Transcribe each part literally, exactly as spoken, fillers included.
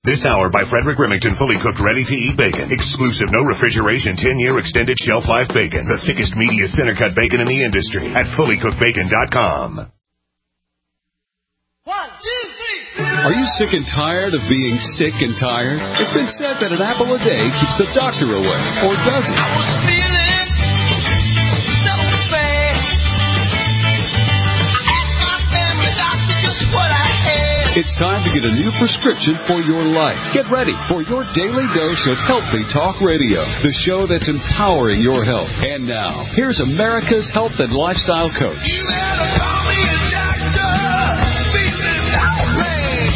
This hour by Frederick Remington, fully cooked, ready-to-eat bacon. Exclusive, no refrigeration, ten-year extended shelf life bacon. The thickest, meatiest, center-cut bacon in the industry at fully cooked bacon dot com. One, two, three. Are you sick and tired of being sick and tired? It's been said that an apple a day keeps the doctor away, or does it? I was feeling so bad. I asked my family doctor just what I had. It's time to get a new prescription for your life. Get ready for your daily dose of Healthy Talk Radio, the show that's empowering your health. And now, here's America's health and lifestyle coach. You better call me a doctor. Feeling outraged,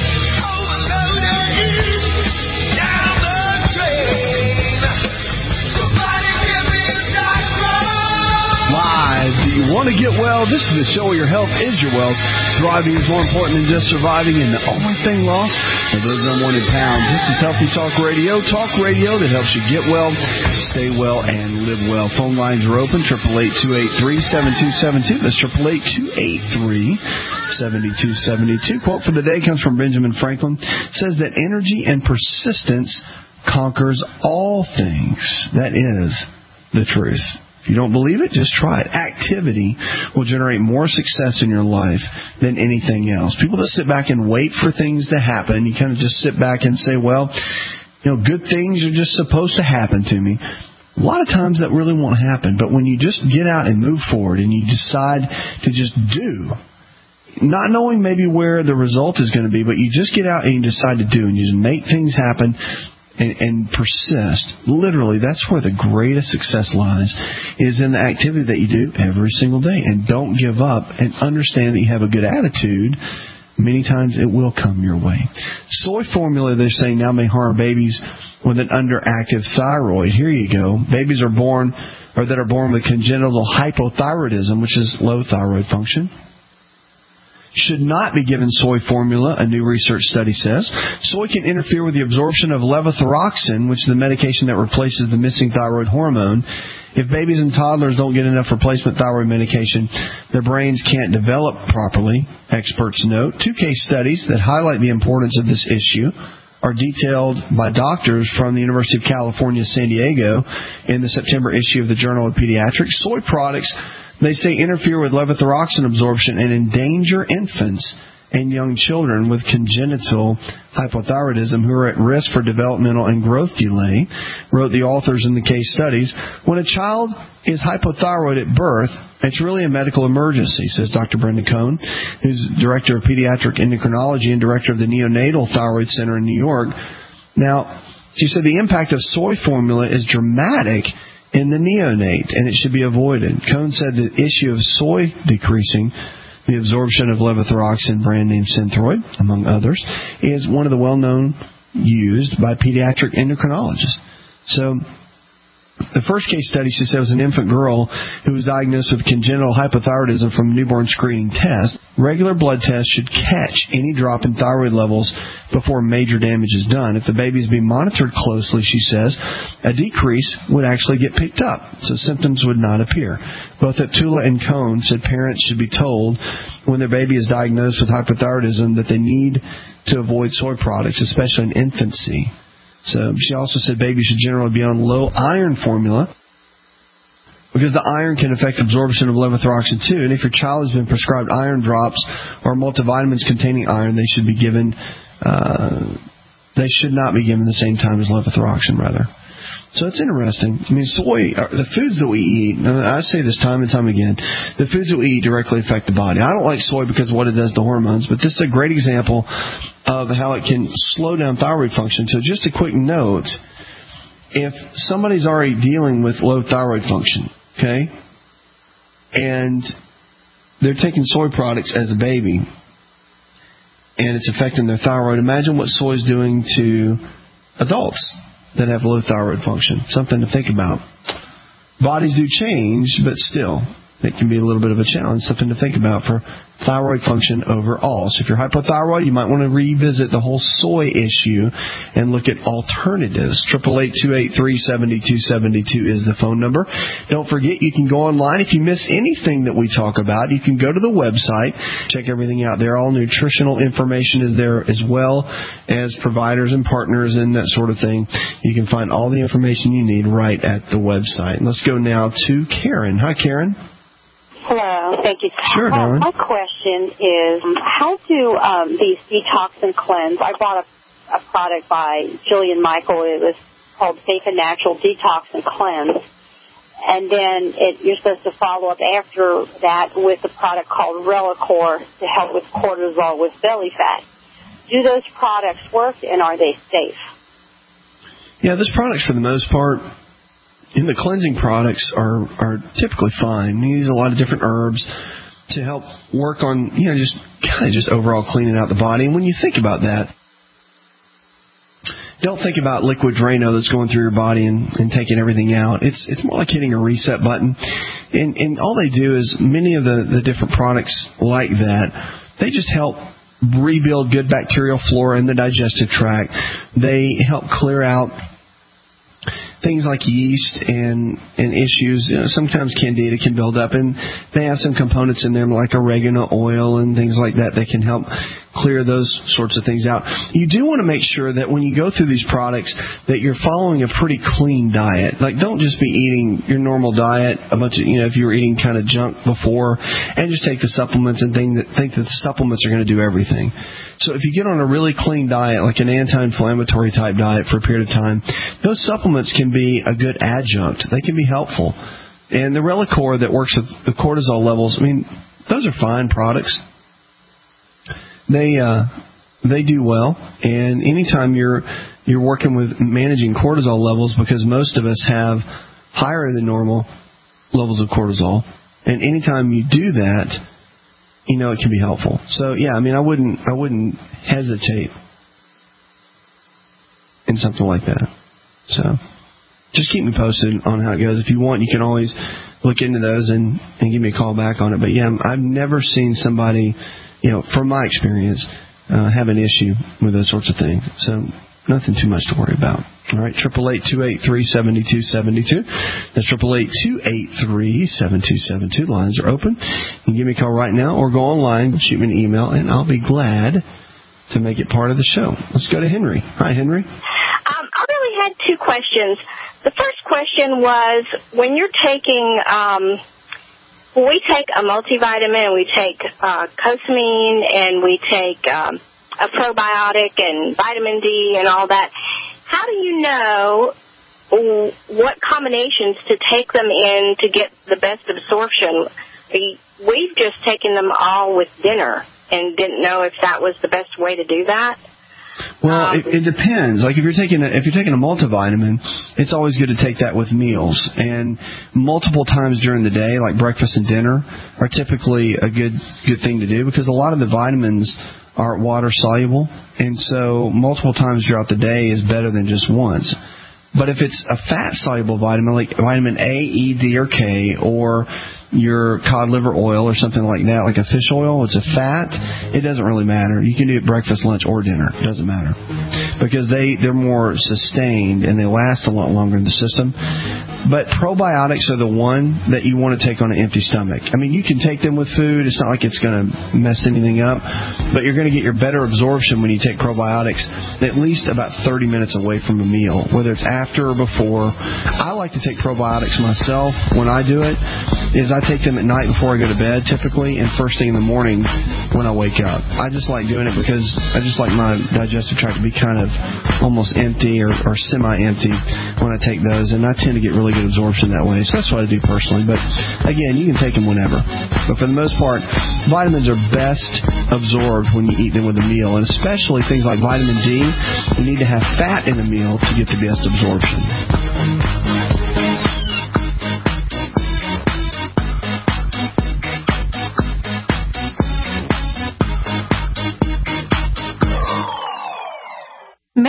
overloaded, down the drain. Somebody give me a doctor. Live. Do you want to get well? This is the show where your health is your wealth. Thriving is more important than just surviving, and the only thing lost are those unwanted pounds. This is Healthy Talk Radio, talk radio that helps you get well, stay well, and live well. Phone lines are open, eight eight eight, two eight three, seven two seven two. That's eight eight eight, two eight three, seven two seven two. Quote for the day comes from Benjamin Franklin. It says that energy and persistence conquers all things. That is the truth. If you don't believe it, just try it. Activity will generate more success in your life than anything else. People that sit back and wait for things to happen, you kind of just sit back and say, well, you know, good things are just supposed to happen to me. A lot of times that really won't happen. But when you just get out and move forward and you decide to just do, not knowing maybe where the result is going to be, but you just get out and you decide to do and you just make things happen, And, and persist. Literally, that's where the greatest success lies, is in the activity that you do every single day. And don't give up, and understand that you have a good attitude. Many times it will come your way. Soy formula, they're saying, now may harm babies with an underactive thyroid. Here you go. Babies are born, or that are born with congenital hypothyroidism, which is low thyroid function, should not be given soy formula, a new research study says. Soy can interfere with the absorption of levothyroxine, which is the medication that replaces the missing thyroid hormone. If babies and toddlers don't get enough replacement thyroid medication, their brains can't develop properly, experts note. Two case studies that highlight the importance of this issue are detailed by doctors from the University of California, San Diego, in the September issue of the Journal of Pediatrics. Soy products, they say, interfere with levothyroxine absorption and endanger infants and young children with congenital hypothyroidism who are at risk for developmental and growth delay, wrote the authors in the case studies. When a child is hypothyroid at birth, it's really a medical emergency, says Doctor Brenda Cohn, who's Director of Pediatric Endocrinology and Director of the Neonatal Thyroid Center in New York. Now, she said the impact of soy formula is dramatic in the neonate, and it should be avoided. Cohn said the issue of soy decreasing the absorption of levothyroxine, brand name Synthroid, among others, is one of the well-known used by pediatric endocrinologists. So the first case study, she said, was an infant girl who was diagnosed with congenital hypothyroidism from a newborn screening test. Regular blood tests should catch any drop in thyroid levels before major damage is done. If the baby is being monitored closely, she says, a decrease would actually get picked up, so symptoms would not appear. Both Aptula and Cohn said parents should be told when their baby is diagnosed with hypothyroidism that they need to avoid soy products, especially in infancy. So she also said babies should generally be on low iron formula because the iron can affect absorption of levothyroxine too. And if your child has been prescribed iron drops or multivitamins containing iron, they should be given. Uh, they should not be given the same time as levothyroxine, rather. So it's interesting. I mean, soy, the foods that we eat, and I say this time and time again, the foods that we eat directly affect the body. I don't like soy because of what it does to hormones, but this is a great example of how it can slow down thyroid function. So just a quick note, if somebody's already dealing with low thyroid function, okay, and they're taking soy products as a baby, and it's affecting their thyroid, imagine what soy is doing to adults that have low thyroid function. Something to think about. Bodies do change, but still, it can be a little bit of a challenge, something to think about for thyroid function overall. So if you're hypothyroid, you might want to revisit the whole soy issue and look at alternatives. eight eight eight, two eight three, seven two seven two is the phone number. Don't forget, you can go online. If you miss anything that we talk about, you can go to the website, check everything out there. All nutritional information is there, as well as providers and partners and that sort of thing. You can find all the information you need right at the website. Let's go now to Karen. Hi, Karen. Hello, thank you. Sure, uh, darling. my question is, how do um, these detox and cleanse? I bought a, a product by Jillian Michael. It was called Bacon Natural Detox and Cleanse. And then it, you're supposed to follow up after that with a product called Relicore to help with cortisol with belly fat. Do those products work, and are they safe? Yeah, those products, for the most part, and the cleansing products are, are typically fine. We use a lot of different herbs to help work on, you know, just kind of just overall cleaning out the body. And when you think about that, don't think about liquid Drano that's going through your body and, and taking everything out. It's it's more like hitting a reset button. And, and all they do is, many of the, the different products like that, they just help rebuild good bacterial flora in the digestive tract. They help clear out things like yeast and, and issues. You know, sometimes candida can build up, and they have some components in them like oregano oil and things like that that can help clear those sorts of things out. You do want to make sure that when you go through these products that you're following a pretty clean diet. Like, don't just be eating your normal diet, a bunch of, you know, if you were eating kind of junk before, and just take the supplements and think that, think that the supplements are going to do everything. So if you get on a really clean diet, like an anti-inflammatory type diet for a period of time, those supplements can be a good adjunct. They can be helpful. And the Relicore that works with the cortisol levels, I mean, those are fine products. They uh, they do well. And anytime you're you're working with managing cortisol levels, because most of us have higher than normal levels of cortisol, and anytime you do that, you know, it can be helpful. So yeah, I mean, I wouldn't I wouldn't hesitate in something like that. So just keep me posted on how it goes. If you want, you can always look into those and, and give me a call back on it. But yeah, I've never seen somebody, you know, from my experience, uh, have an issue with those sorts of things. So nothing too much to worry about. All right, eight eight eight, two eight three, seven two seven two. That's eight eight eight, two eight three, seven two seven two. Lines are open. You can give me a call right now or go online, shoot me an email, and I'll be glad to make it part of the show. Let's go to Henry. Hi, Henry. Um, I really had two questions. The first question was, when you're taking, um, we take a multivitamin, we take uh, cosamine, and we take um, a probiotic and vitamin D and all that. How do you know what combinations to take them in to get the best absorption? We've just taken them all with dinner and didn't know if that was the best way to do that. Well, um, it, it depends. Like if you're taking a, if you're taking a multivitamin, it's always good to take that with meals, and multiple times during the day, like breakfast and dinner, are typically a good good thing to do, because a lot of the vitamins are water soluble, and so multiple times throughout the day is better than just once. But if it's a fat soluble vitamin, like vitamin A, E, D, or K, or your cod liver oil or something like that, like a fish oil, it's a fat, it doesn't really matter. You can do it breakfast, lunch, or dinner. It doesn't matter. Because they, they're more sustained and they last a lot longer in the system. But probiotics are the one that you want to take on an empty stomach. I mean, you can take them with food. It's not like it's going to mess anything up. But you're going to get your better absorption when you take probiotics at least about thirty minutes away from a meal, whether it's after or before. I like to take probiotics myself when I do it, is I take them at night before I go to bed typically, and first thing in the morning when I wake up. I just like doing it because I just like my digestive tract to be kind of almost empty or, or semi-empty when I take those, and I tend to get really good absorption that way. So that's what I do personally. But again, you can take them whenever. But for the most part, vitamins are best absorbed when you eat them with a meal, and especially things like vitamin D, you need to have fat in a meal to get the best absorption.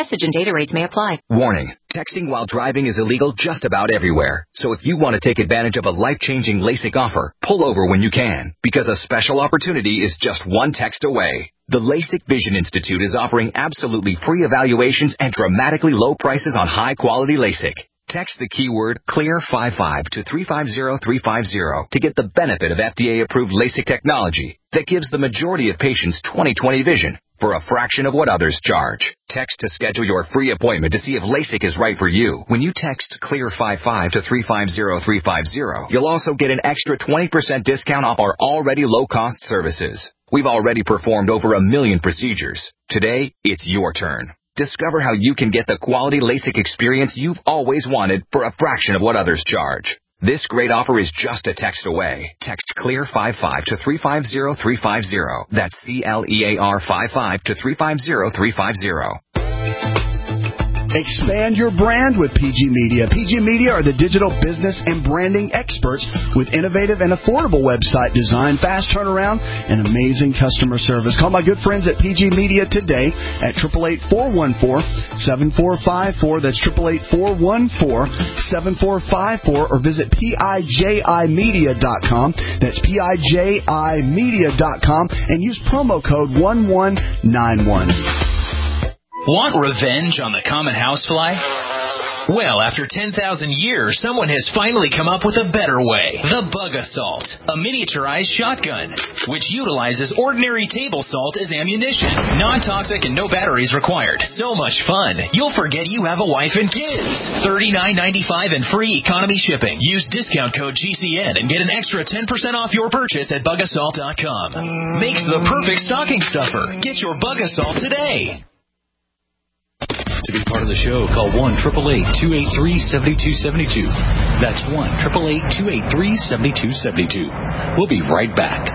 Message and data rates may apply. Warning. Texting while driving is illegal just about everywhere. So if you want to take advantage of a life-changing LASIK offer, pull over when you can, because a special opportunity is just one text away. The LASIK Vision Institute is offering absolutely free evaluations and dramatically low prices on high-quality LASIK. Text the keyword CLEAR fifty-five to three five zero three five zero to get the benefit of F D A-approved LASIK technology that gives the majority of patients twenty twenty vision for a fraction of what others charge. Text to schedule your free appointment to see if LASIK is right for you. When you text CLEAR fifty-five to three five zero three five zero, you'll also get an extra twenty percent discount off our already low-cost services. We've already performed over a million procedures. Today, it's your turn. Discover how you can get the quality LASIK experience you've always wanted for a fraction of what others charge. This great offer is just a text away. Text CLEAR fifty-five to three five zero three five zero. That's C L E A R fifty-five to three five zero three five zero. Expand your brand with P G Media. P G Media are the digital business and branding experts with innovative and affordable website design, fast turnaround, and amazing customer service. Call my good friends at P G Media today at eight eight eight, four one four, seven four five four. That's eight eight eight, four one four, seven four five four, or visit P I J I media dot com. That's P I J I media dot com and use promo code one one nine one. Want revenge on the common housefly? Well, after ten thousand years, someone has finally come up with a better way. The Bug Assault, a miniaturized shotgun, which utilizes ordinary table salt as ammunition. Non-toxic and no batteries required. So much fun, you'll forget you have a wife and kids. thirty-nine ninety-five and free economy shipping. Use discount code G C N and get an extra ten percent off your purchase at bug assault dot com. Makes the perfect stocking stuffer. Get your Bug Assault today. To be part of the show, call one eight eight eight, two eight three, seven two seven two. That's one eight eight eight, two eight three, seven two seven two. We'll be right back.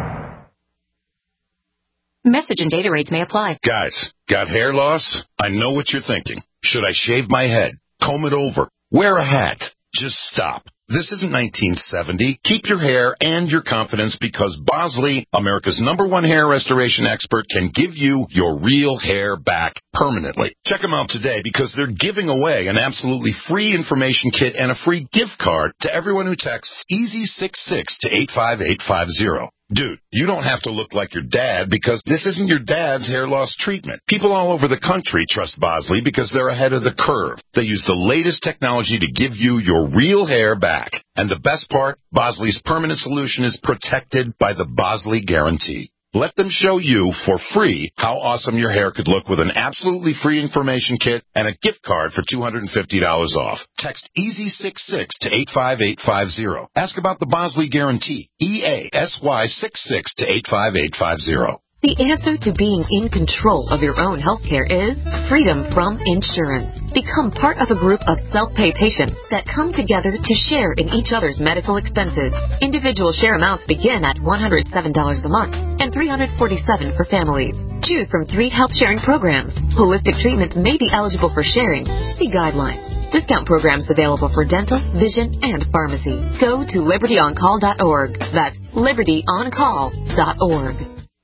Message and data rates may apply. Guys, got hair loss? I know what you're thinking. Should I shave my head? Comb it over? Wear a hat? Just stop. This isn't nineteen seventy. Keep your hair and your confidence because Bosley, America's number one hair restoration expert, can give you your real hair back permanently. Check them out today because they're giving away an absolutely free information kit and a free gift card to everyone who texts easy six six to eight five eight five zero. Dude, you don't have to look like your dad because this isn't your dad's hair loss treatment. People all over the country trust Bosley because they're ahead of the curve. They use the latest technology to give you your real hair back. And the best part, Bosley's permanent solution is protected by the Bosley Guarantee. Let them show you for free how awesome your hair could look with an absolutely free information kit and a gift card for two hundred fifty dollars off. Text easy six six to eight five eight five zero. Ask about the Bosley Guarantee. E A S Y six six to eight five eight five zero. The answer to being in control of your own health care is freedom from insurance. Become part of a group of self-pay patients that come together to share in each other's medical expenses. Individual share amounts begin at one hundred seven dollars a month and three hundred forty-seven dollars for families. Choose from three health sharing programs. Holistic treatments may be eligible for sharing. See guidelines. Discount programs available for dental, vision, and pharmacy. Go to liberty on call dot org. That's liberty on call dot org.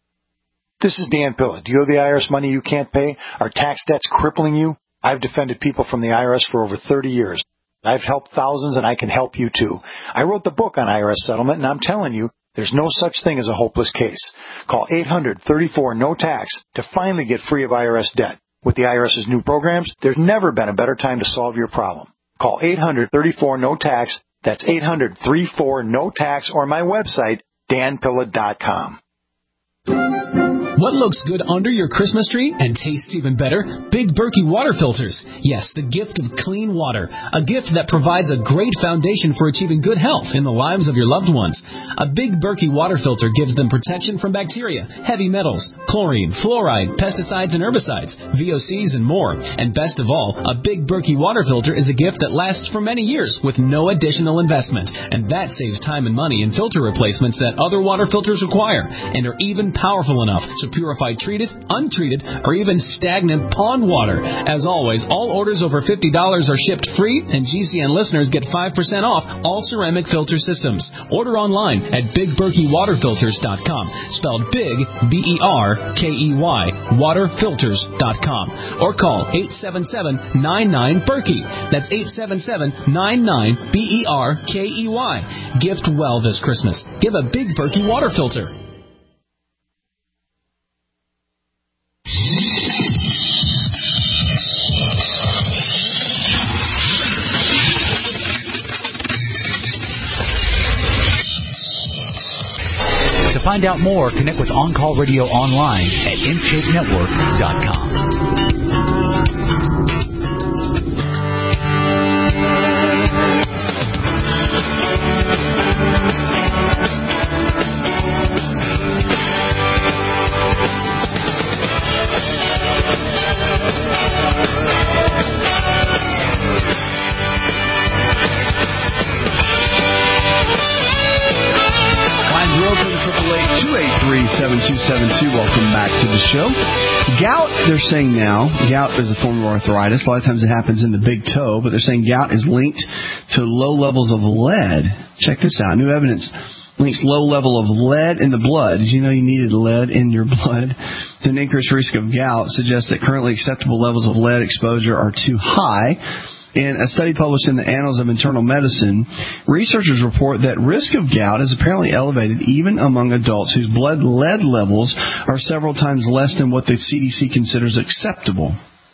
This is Dan Pilla. Do you owe the I R S money you can't pay? Are tax debts crippling you? I've defended people from the I R S for over thirty years. I've helped thousands, and I can help you, too. I wrote the book on I R S settlement, and I'm telling you, there's no such thing as a hopeless case. Call eight hundred, thirty-four, no tax to finally get free of I R S debt. With the IRS's new programs, there's never been a better time to solve your problem. Call eight hundred, thirty-four, no tax. That's eight hundred, thirty-four, no tax, or my website, dan pilla dot com. What looks good under your Christmas tree and tastes even better? Big Berkey water filters. Yes, the gift of clean water. A gift that provides a great foundation for achieving good health in the lives of your loved ones. A Big Berkey water filter gives them protection from bacteria, heavy metals, chlorine, fluoride, pesticides and herbicides, V O Cs and more. And best of all, a Big Berkey water filter is a gift that lasts for many years with no additional investment. And that saves time and money in filter replacements that other water filters require and are even powerful enough to to purify treated, untreated, or even stagnant pond water. As always, all orders over fifty dollars are shipped free, and G C N listeners get five percent off all ceramic filter systems. Order online at big berkey water filters dot com, spelled big, B E R K E Y, water filters dot com, or call eight seven seven, nine nine, Berkey. That's eight seven seven, nine nine, B E R K E Y. Gift well this Christmas. Give a Big Berkey water filter. To find out more, connect with On Call Radio online at in shape network dot com. seven two seven two. Welcome back to the show. Gout, they're saying now, gout is a form of arthritis. A lot of times it happens in the big toe, but they're saying gout is linked to low levels of lead. Check this out. New evidence links low level of lead in the blood. Did you know you needed lead in your blood to an increased risk of gout? Suggests that currently acceptable levels of lead exposure are too high. In a study published in the Annals of Internal Medicine, researchers report that risk of gout is apparently elevated even among adults whose blood lead levels are several times less than what the C D C considers acceptable.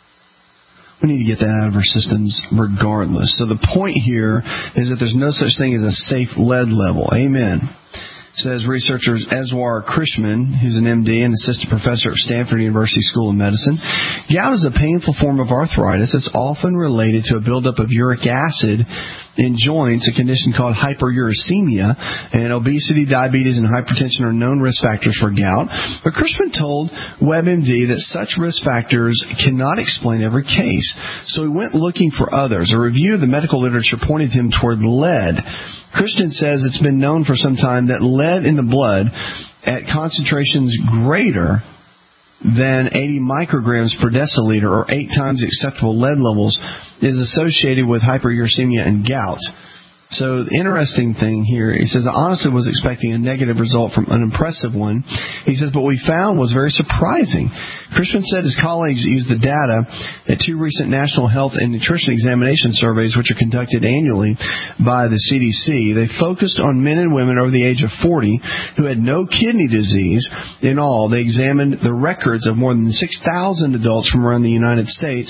We need to get that out of our systems regardless. So the point here is that there's no such thing as a safe lead level. Amen. Says researchers Eswar Krishman, who's an M D and assistant professor at Stanford University School of Medicine. Gout is a painful form of arthritis that's often related to a buildup of uric acid in joints, a condition called hyperuricemia, and obesity, diabetes, and hypertension are known risk factors for gout. But Krishman told WebMD that such risk factors cannot explain every case, so he went looking for others. A review of the medical literature pointed him toward lead. Christian says it's been known for some time that lead in the blood at concentrations greater than eighty micrograms per deciliter, or eight times acceptable lead levels, is associated with hyperuricemia and gout. So the interesting thing here, he says, I honestly was expecting a negative result from an impressive one. He says, but what we found was very surprising. Christian said his colleagues used the data at two recent National Health and Nutrition Examination Surveys, which are conducted annually by the C D C. They focused on men and women over the age of forty who had no kidney disease. In all, they examined the records of more than six thousand adults from around the United States.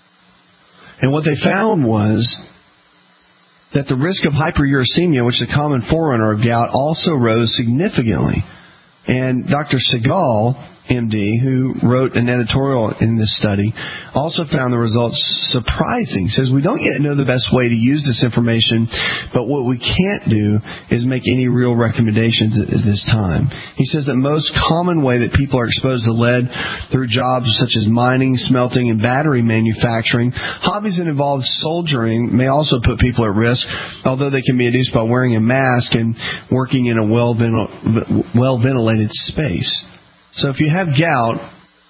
And what they found was that the risk of hyperuricemia, which is a common forerunner of gout, also rose significantly. And Doctor Segal, M D, who wrote an editorial in this study, also found the results surprising. He says, we don't yet know the best way to use this information, but what we can't do is make any real recommendations at this time. He says that most common way that people are exposed to lead through jobs such as mining, smelting, and battery manufacturing. Hobbies that involve soldiering may also put people at risk, although they can be induced by wearing a mask and working in a well-ventilated space. So if you have gout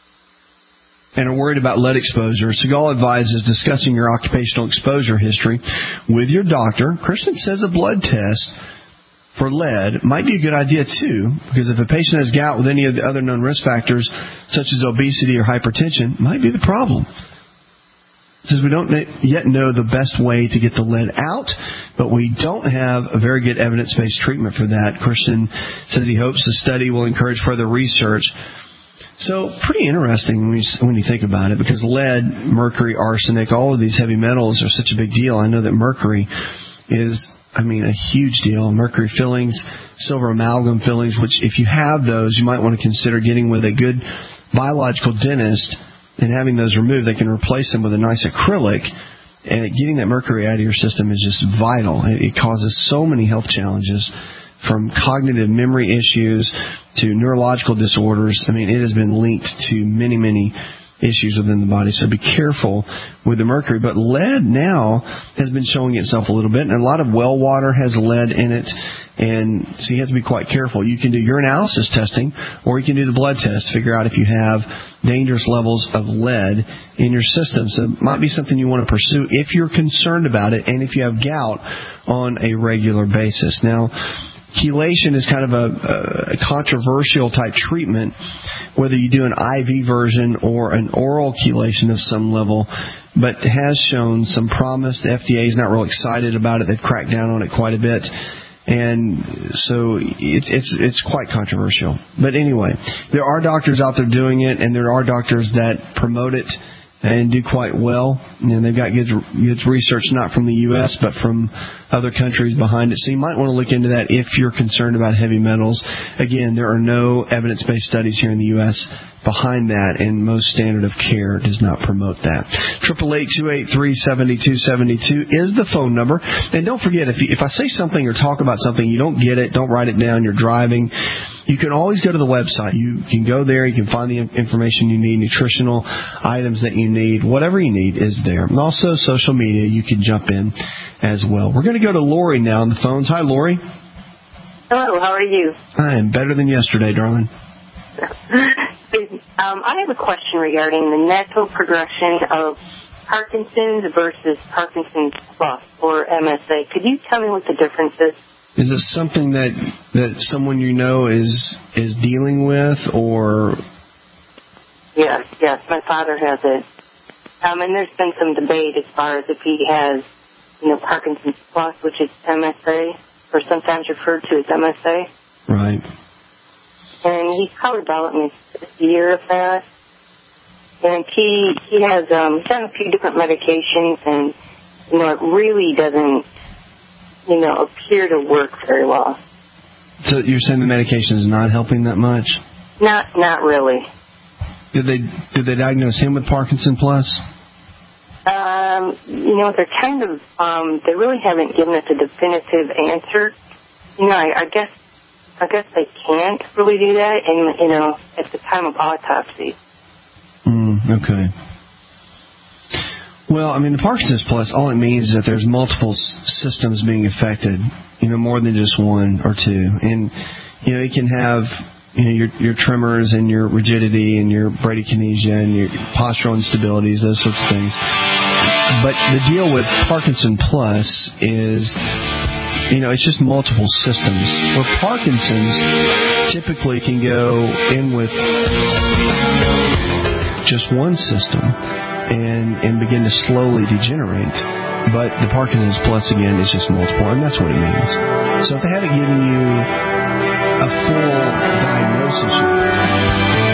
and are worried about lead exposure, Segal advises discussing your occupational exposure history with your doctor. Christian says a blood test for lead might be a good idea too, because if a patient has gout with any of the other known risk factors, such as obesity or hypertension, it might be the problem. It says we don't yet know the best way to get the lead out, but we don't have a very good evidence-based treatment for that. Christian says he hopes the study will encourage further research. So pretty interesting when you, when you think about it, because lead, mercury, arsenic, all of these heavy metals are such a big deal. I know that mercury is, I mean, a huge deal. Mercury fillings, silver amalgam fillings, which if you have those, you might want to consider getting with a good biological dentist and having those removed. They can replace them with a nice acrylic, and getting that mercury out of your system is just vital. It causes so many health challenges, from cognitive memory issues to neurological disorders. I mean, it has been linked to many, many issues within the body. So be careful with the mercury. But lead now has been showing itself a little bit, and a lot of well water has lead in it. And so you have to be quite careful. You can do urinalysis testing, or you can do the blood test to figure out if you have dangerous levels of lead in your system. So it might be something you want to pursue if you're concerned about it and if you have gout on a regular basis. Now, chelation is kind of a, a controversial type treatment, whether you do an I V version or an oral chelation of some level, but has shown some promise. The F D A is not real excited about it. They've cracked down on it quite a bit. And so it's it's it's quite controversial. But anyway, there are doctors out there doing it, and there are doctors that promote it and do quite well. And they've got good, good research, not from the U S, but from other countries behind it. So you might want to look into that if you're concerned about heavy metals. Again, there are no evidence-based studies here in the U S behind that, and most standard of care does not promote that. Triple eight two eight three seventy two seventy two is the phone number. And don't forget, if you, if I say something or talk about something, you don't get it, don't write it down. You're driving. You can always go to the website. You can go there. You can find the information you need, nutritional items that you need, whatever you need is there. And also social media, you can jump in as well. We're going to go to Lori now on the phones. Hi, Lori. Hello, how are you? I am better than yesterday, darling. um, I have a question regarding the natural progression of Parkinson's versus Parkinson's Plus, or M S A. Could you tell me what the difference is? Is it something that that someone you know is is dealing with, or? Yes, yes, my father has it. Um, and there's been some debate as far as if he has, you know, Parkinson's Plus, which is M S A, or sometimes referred to as M S A. Right. And he's probably about in his fifth year of that. And he he has um, done a few different medications, and, you know, it really doesn't, you know, appear to work very well. So you're saying the medication is not helping that much? Not not really. Did they did they diagnose him with Parkinson Plus? Um, you know, they're kind of, um, they really haven't given us a definitive answer. You know, I, I guess I guess they can't really do that, and, you know, at the time of autopsy. Mm, okay. Well, I mean, the Parkinson's Plus, all it means is that there's multiple s- systems being affected, you know, more than just one or two. And, you know, it can have, you know, your, your tremors and your rigidity and your bradykinesia and your postural instabilities, those sorts of things. But the deal with Parkinson Plus is, you know, it's just multiple systems. Where Parkinson's typically can go in with just one system and, and begin to slowly degenerate. But the Parkinson's Plus, again, is just multiple, and that's what it means. So if they haven't given you a full diagnosis yet,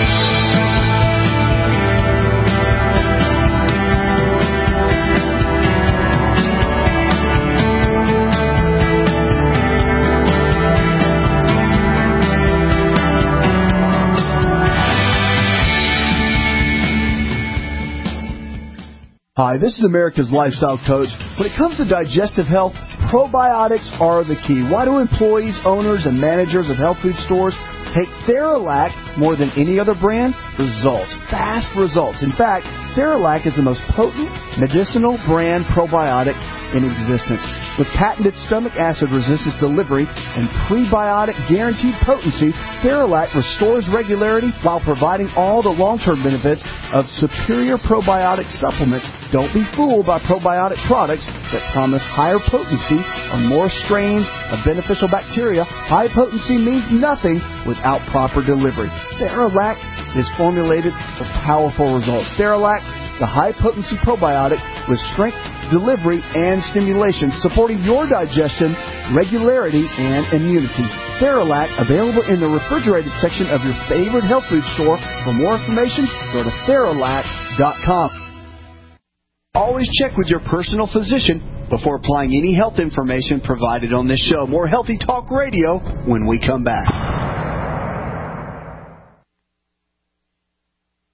Hi, this is America's Lifestyle Coach. When it comes to digestive health, probiotics are the key. Why do employees, owners, and managers of health food stores take Theralac more than any other brand? Results. Fast results. In fact, Theralac is the most potent medicinal brand probiotic in existence. With patented stomach acid resistance delivery and prebiotic guaranteed potency, Theralac restores regularity while providing all the long-term benefits of superior probiotic supplements. Don't be fooled by probiotic products that promise higher potency or more strains of beneficial bacteria. High potency means nothing without proper delivery. Theralac is formulated for powerful results. Theralac, the high-potency probiotic with strength, delivery, and stimulation, supporting your digestion, regularity, and immunity. Theralac, available in the refrigerated section of your favorite health food store. For more information, go to Theralac dot com. Always check with your personal physician before applying any health information provided on this show. More Healthy Talk Radio when we come back.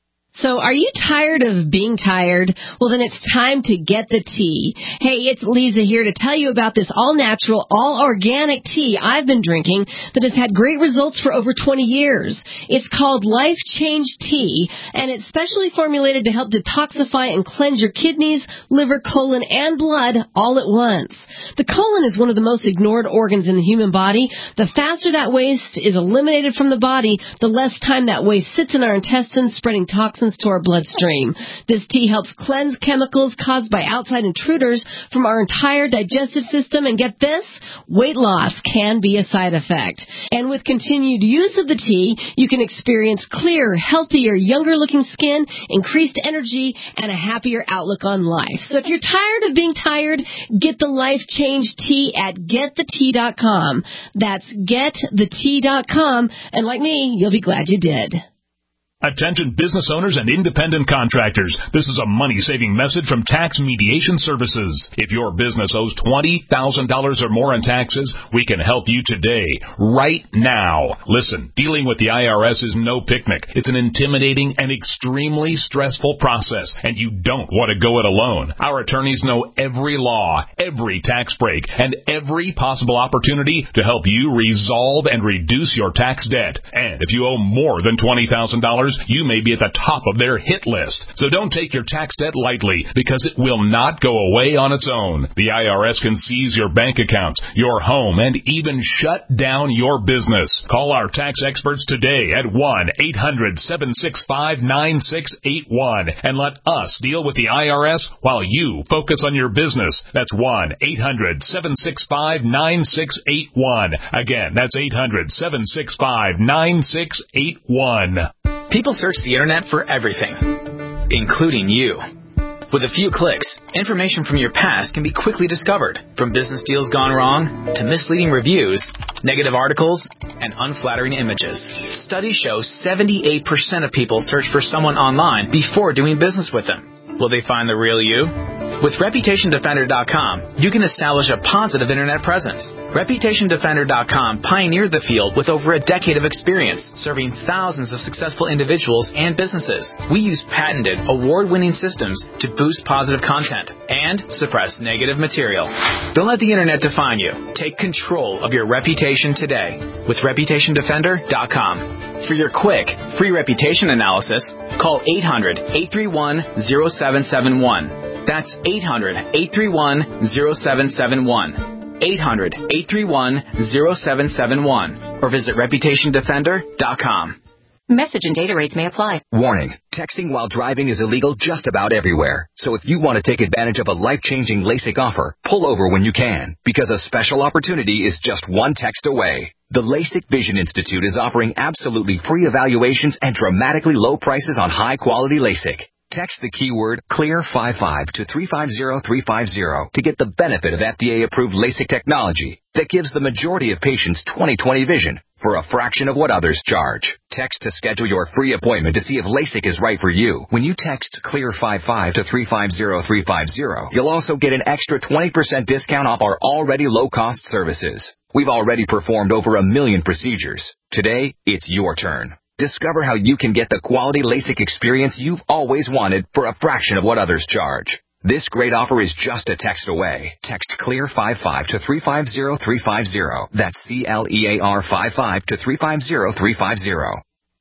So are you tired of being tired? Well, then it's time to get the tea. Hey, it's Lisa here to tell you about this all-natural, all-organic tea I've been drinking that has had great results for over twenty years. It's called Life Change Tea, and it's specially formulated to help detoxify and cleanse your kidneys, liver, colon, and blood all at once. The colon is one of the most ignored organs in the human body. The faster that waste is eliminated from the body, the less time that waste sits in our intestines, spreading toxins to our bloodstream. This tea helps cleanse chemicals caused by outside intruders from our entire digestive system, and get this, weight loss can be a side effect. And with continued use of the tea, you can experience clearer, healthier, younger-looking skin, increased energy, and a happier outlook on life. So if you're tired of being tired, get the Life Change Tea at get the tea dot com. That's get the tea dot com, and like me, you'll be glad you did. Attention business owners and independent contractors. This is a money-saving message from Tax Mediation Services. If your business owes twenty thousand dollars or more in taxes, we can help you today, right now. Listen, dealing with the I R S is no picnic. It's an intimidating and extremely stressful process, and you don't want to go it alone. Our attorneys know every law, every tax break, and every possible opportunity to help you resolve and reduce your tax debt. And if you owe more than twenty thousand dollars, you may be at the top of their hit list. So don't take your tax debt lightly, because it will not go away on its own. The I R S can seize your bank accounts, your home, and even shut down your business. Call our tax experts today at one eight hundred seven six five nine six eight one and let us deal with the I R S while you focus on your business. That's one eight hundred seven six five nine six eight one. Again, that's eight hundred seven six five nine six eight one. People search the internet for everything, including you. With a few clicks, information from your past can be quickly discovered, from business deals gone wrong to misleading reviews, negative articles, and unflattering images. Studies show seventy-eight percent of people search for someone online before doing business with them. Will they find the real you? With Reputation Defender dot com, you can establish a positive internet presence. Reputation Defender dot com pioneered the field with over a decade of experience, serving thousands of successful individuals and businesses. We use patented, award-winning systems to boost positive content and suppress negative material. Don't let the internet define you. Take control of your reputation today with Reputation Defender dot com. For your quick, free reputation analysis, call eight hundred eight three one zero seven seven one. That's eight hundred eight three one zero seven seven one. eight hundred eight three one zero seven seven one. Or visit Reputation Defender dot com. Message and data rates may apply. Warning, texting while driving is illegal just about everywhere. So if you want to take advantage of a life-changing LASIK offer, pull over when you can, because a special opportunity is just one text away. The LASIK Vision Institute is offering absolutely free evaluations and dramatically low prices on high-quality LASIK. Text the keyword clear five five to three five zero three five zero to get the benefit of F D A-approved LASIK technology that gives the majority of patients twenty twenty vision for a fraction of what others charge. Text to schedule your free appointment to see if LASIK is right for you. When you text clear five five to three five zero three five zero, you'll also get an extra twenty percent discount off our already low-cost services. We've already performed over a million procedures. Today, it's your turn. Discover how you can get the quality LASIK experience you've always wanted for a fraction of what others charge. This great offer is just a text away. Text clear five five to three five zero three five zero. That's C L E A R five five to three five zero three five zero.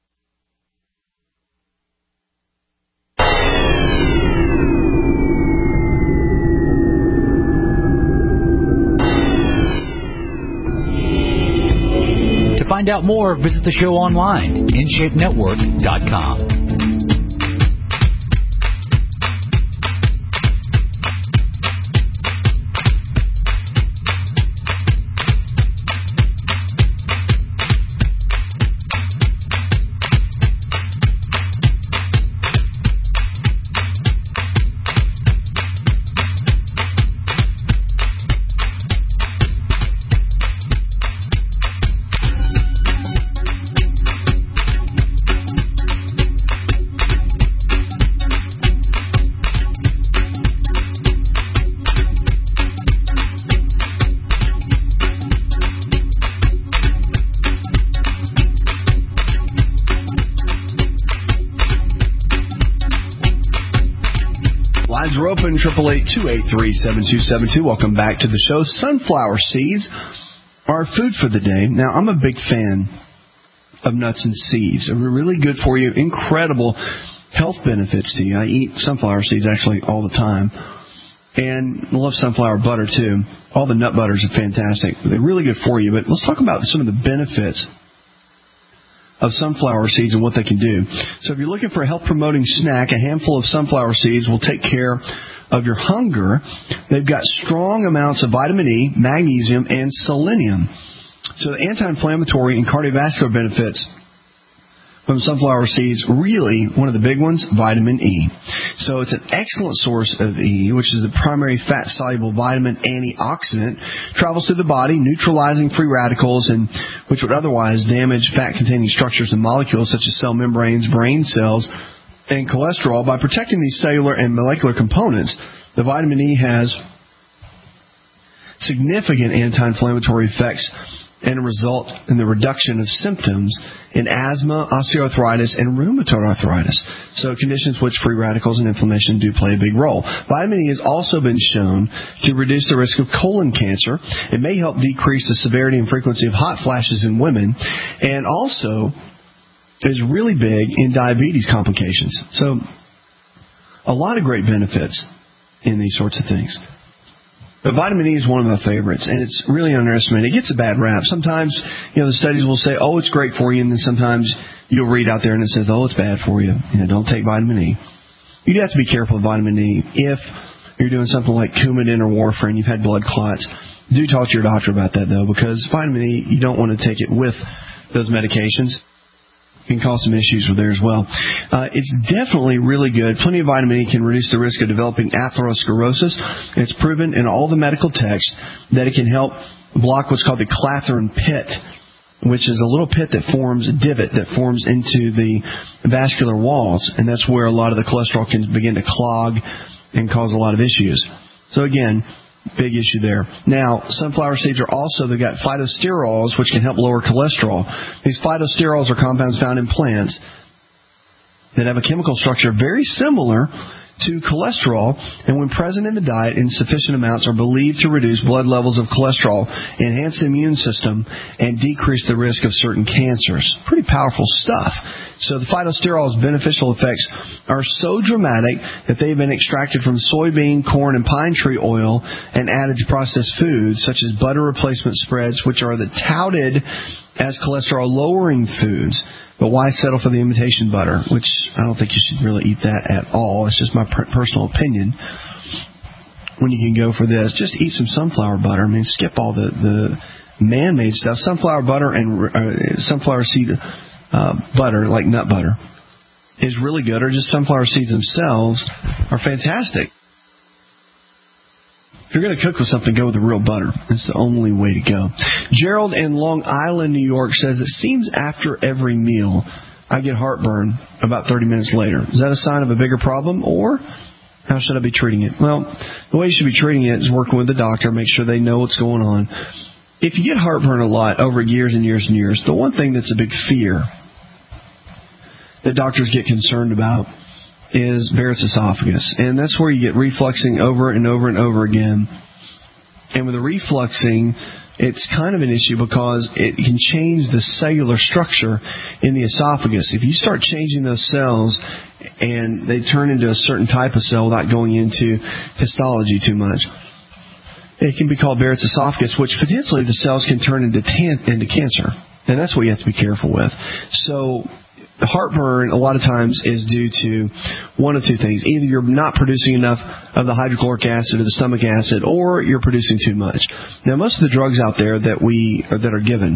To find out more, visit the show online, in shape network dot com. eight eight eight, two eight three, seven two seven two. Welcome back to the show. Sunflower seeds are food for the day. Now, I'm a big fan of nuts and seeds. They're really good for you. Incredible health benefits to you. I eat sunflower seeds actually all the time. And I love sunflower butter too. All the nut butters are fantastic. They're really good for you. But let's talk about some of the benefits of sunflower seeds and what they can do. So if you're looking for a health-promoting snack, a handful of sunflower seeds will take care of your hunger. They've got strong amounts of vitamin E, magnesium, and selenium. So the anti-inflammatory and cardiovascular benefits from sunflower seeds, really one of the big ones, vitamin E. So it's an excellent source of E, which is the primary fat-soluble vitamin antioxidant, travels through the body, neutralizing free radicals, and which would otherwise damage fat-containing structures and molecules such as cell membranes, brain cells, and cholesterol. By protecting these cellular and molecular components, the vitamin E has significant anti-inflammatory effects and a result in the reduction of symptoms in asthma, osteoarthritis, and rheumatoid arthritis. So conditions which free radicals and inflammation do play a big role. Vitamin E has also been shown to reduce the risk of colon cancer. It may help decrease the severity and frequency of hot flashes in women, and also is really big in diabetes complications. So a lot of great benefits in these sorts of things. But vitamin E is one of my favorites, and it's really underestimated. It gets a bad rap. Sometimes, you know, the studies will say, oh, it's great for you, and then sometimes you'll read out there and it says, oh, it's bad for you. You know, don't take vitamin E. You do have to be careful with vitamin E. If you're doing something like Coumadin or warfarin, you've had blood clots, do talk to your doctor about that, though, because vitamin E, you don't want to take it with those medications. Can cause some issues with there as well. Uh, it's definitely really good. Plenty of vitamin E can reduce the risk of developing atherosclerosis. It's proven in all the medical texts that it can help block what's called the Clathrin pit, which is a little pit that forms, a divot that forms into the vascular walls, and that's where a lot of the cholesterol can begin to clog and cause a lot of issues. So again, big issue there. Now, sunflower seeds are also, they've got phytosterols, which can help lower cholesterol. These phytosterols are compounds found in plants that have a chemical structure very similar to cholesterol, and when present in the diet in sufficient amounts are believed to reduce blood levels of cholesterol, enhance the immune system, and decrease the risk of certain cancers. Pretty powerful stuff. So the phytosterols' beneficial effects are so dramatic that they've been extracted from soybean, corn, and pine tree oil and added to processed foods such as butter replacement spreads, which are the touted as cholesterol-lowering foods. But why settle for the imitation butter, which I don't think you should really eat that at all. It's just my per- personal opinion. When you can go for this, just eat some sunflower butter. I mean, skip all the, the man-made stuff. Sunflower butter and uh, sunflower seed uh, butter, like nut butter, is really good, or just sunflower seeds themselves are fantastic. If you're going to cook with something, go with the real butter. It's the only way to go. Gerald in Long Island, New York says, it seems after every meal I get heartburn about thirty minutes later. Is that a sign of a bigger problem, or how should I be treating it? Well, the way you should be treating it is working with the doctor, make sure they know what's going on. If you get heartburn a lot over years and years and years, the one thing that's a big fear that doctors get concerned about is Barrett's esophagus. And that's where you get refluxing over and over and over again. And with the refluxing, it's kind of an issue because it can change the cellular structure in the esophagus. If you start changing those cells and they turn into a certain type of cell without going into histology too much, it can be called Barrett's esophagus, which potentially the cells can turn into, tan- into cancer. And that's what you have to be careful with. So the heartburn, a lot of times, is due to one of two things. Either you're not producing enough of the hydrochloric acid or the stomach acid, or you're producing too much. Now, most of the drugs out there that we or that are given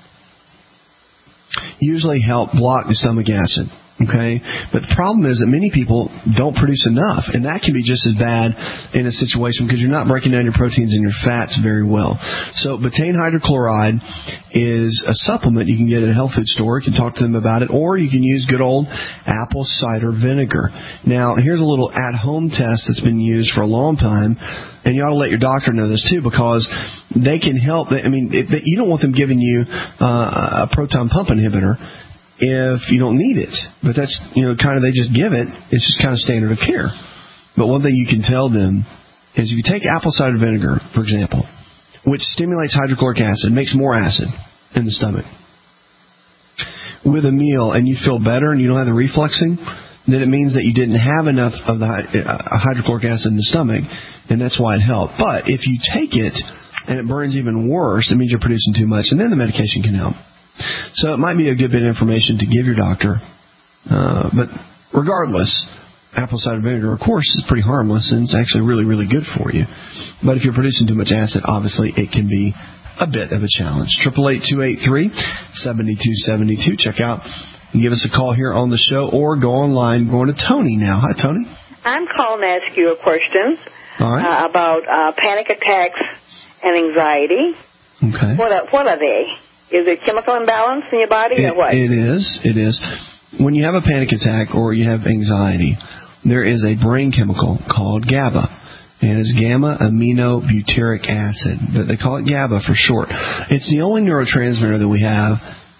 usually help block the stomach acid. Okay? But the problem is that many people don't produce enough, and that can be just as bad in a situation because you're not breaking down your proteins and your fats very well. So betaine hydrochloride is a supplement you can get at a health food store. You can talk to them about it, or you can use good old apple cider vinegar. Now, here's a little at-home test that's been used for a long time, and you ought to let your doctor know this too, because they can help. I mean, it, you don't want them giving you uh, a proton pump inhibitor if you don't need it. But that's, you know, kind of, they just give it. It's just kind of standard of care. But one thing you can tell them is if you take apple cider vinegar, for example, which stimulates hydrochloric acid, makes more acid in the stomach, with a meal and you feel better and you don't have the refluxing, then it means that you didn't have enough of the uh, hydrochloric acid in the stomach, and that's why it helped. But if you take it and it burns even worse, it means you're producing too much, and then the medication can help. So it might be a good bit of information to give your doctor. Uh, but regardless, apple cider vinegar, of course, is pretty harmless, and it's actually really, really good for you. But if you're producing too much acid, obviously it can be a bit of a challenge. Triple eight two eight three seven two seven two. Check out and give us a call here on the show, or go online. Going to Tony now. Hi, Tony. I'm calling to ask you a question All right. uh, about uh, panic attacks and anxiety. Okay. What are, what are they? Is it chemical imbalance in your body, It, or what? it is. It is. When you have a panic attack or you have anxiety, there is a brain chemical called GABA. And it's gamma-aminobutyric acid. But they call it GABA for short. It's the only neurotransmitter that we have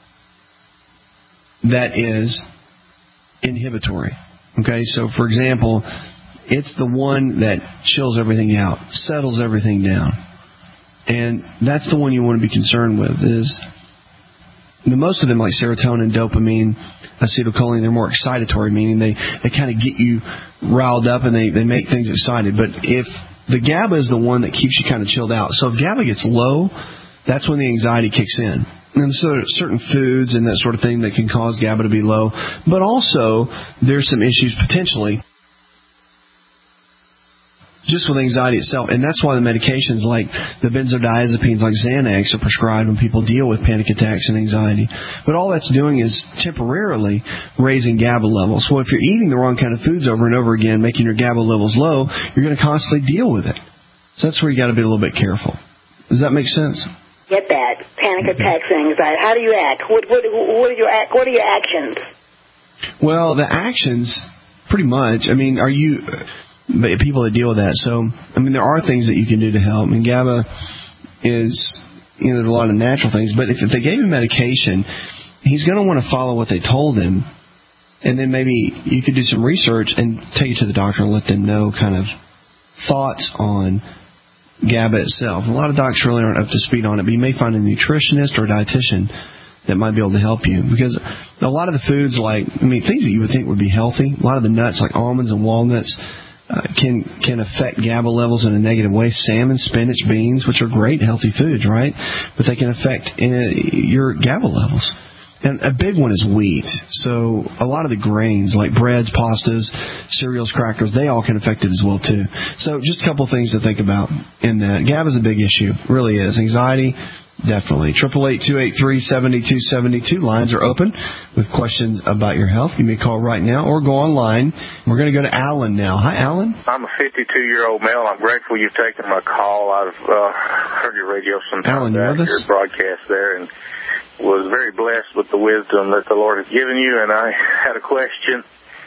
that is inhibitory. Okay, so for example, it's the one that chills everything out, settles everything down. And that's the one you want to be concerned with. Is the most of them, like serotonin, dopamine, acetylcholine, they're more excitatory, meaning they, they kind of get you riled up and they, they make things excited. But if the GABA is the one that keeps you kind of chilled out. So if GABA gets low, that's when the anxiety kicks in. And so there's certain foods and that sort of thing that can cause GABA to be low. But also, there's some issues potentially just with anxiety itself. And that's why the medications like the benzodiazepines like Xanax are prescribed when people deal with panic attacks and anxiety. But all that's doing is temporarily raising GABA levels. So if you're eating the wrong kind of foods over and over again, making your GABA levels low, you're going to constantly deal with it. So that's where you got to be a little bit careful. Does that make sense? Get that. Panic attacks and anxiety. How do you act? What, what, what, are your, act- what are your actions? Well, the actions, pretty much. I mean, are you... But people that deal with that. So, I mean, there are things that you can do to help. I mean, GABA is, you know, there's a lot of natural things. But if, if they gave him medication, he's going to want to follow what they told him. And then maybe you could do some research and take it to the doctor and let them know kind of thoughts on GABA itself. A lot of docs really aren't up to speed on it, but you may find a nutritionist or a dietitian that might be able to help you. Because a lot of the foods, like, I mean, things that you would think would be healthy, a lot of the nuts like almonds and walnuts, Uh, can can affect GABA levels in a negative way. Salmon, spinach, beans, which are great healthy foods, right? But they can affect uh, your GABA levels. And a big one is wheat. So a lot of the grains, like breads, pastas, cereals, crackers, they all can affect it as well, too. So just a couple of things to think about in that. GABA is a big issue. It really is. Anxiety, definitely. Triple eight two eight three seven two seven two. Lines are open with questions about your health. You may call right now or go online. We're going to go to Alan now. Hi, Alan. I'm a fifty-two-year-old male. I'm grateful you've taken my call. I've uh, heard your radio sometimes after your broadcast there, and was very blessed with the wisdom that the Lord has given you. And I had a question.